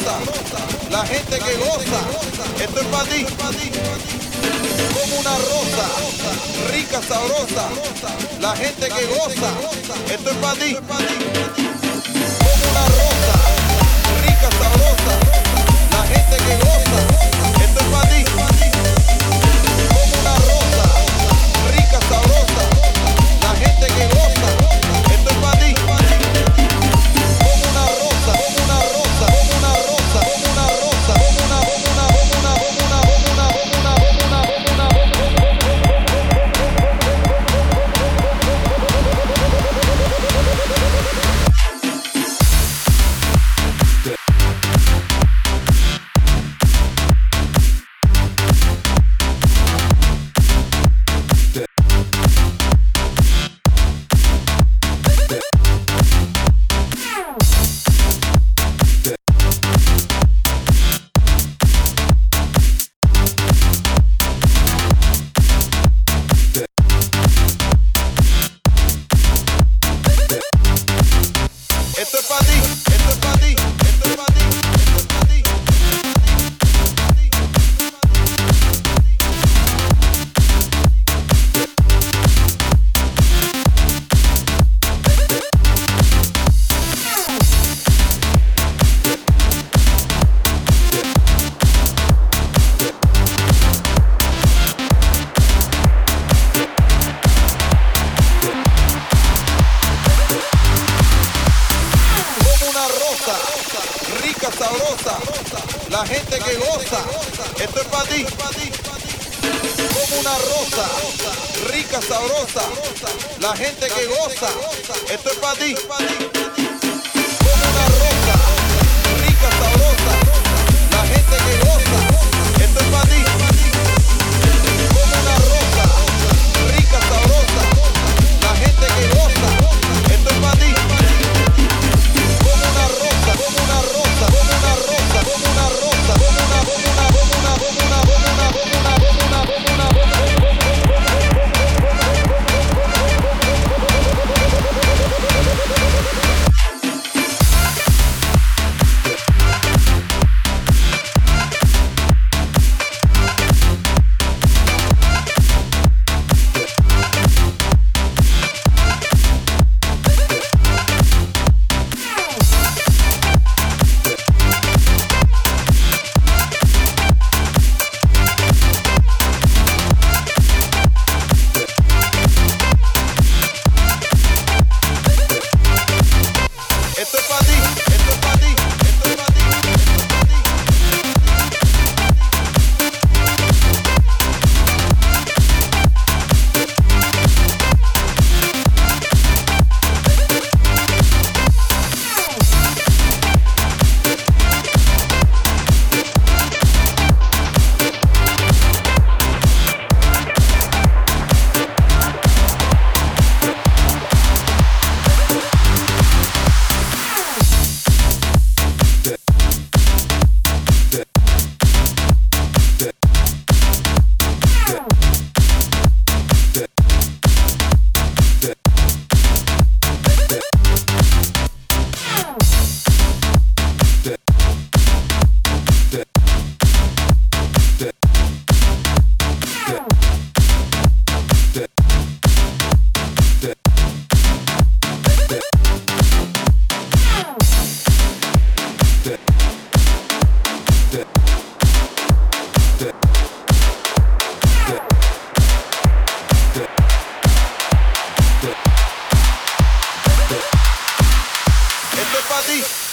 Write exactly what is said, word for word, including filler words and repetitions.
sabrosa, la gente que goza, esto es para ti. Como una rosa, rica, sabrosa, la gente que goza, esto es para ti. Como una rosa, rica, sabrosa, la gente que goza, esto es para ti. Como una rosa, rica, sabrosa, la gente que goza, esto es para ti. Como una rosa, como una rosa, como una rosa, como una rosa, como una, como una, como una, como una, como una, como una, como una, como una. Esto es para ti, esto es para ti, esto es para ti, esto es para ti. Rica, sabrosa, la gente que goza, esto es para ti. Como una rosa, rica, sabrosa, la gente que goza, esto es para ti. Como una rosa, rica, sabrosa, la gente que goza, esto es para ti. Como una rosa, rica, sabrosa, la gente que goza, esto es para ti. Como una rosa, como una rosa, como una rosa, como una rosa, como una, como una, como una, como una, como una, como una, como una, como una, como una. Esto es para ti, esto es para ti, esto es para ti, esto es para ti. Esto es para ti.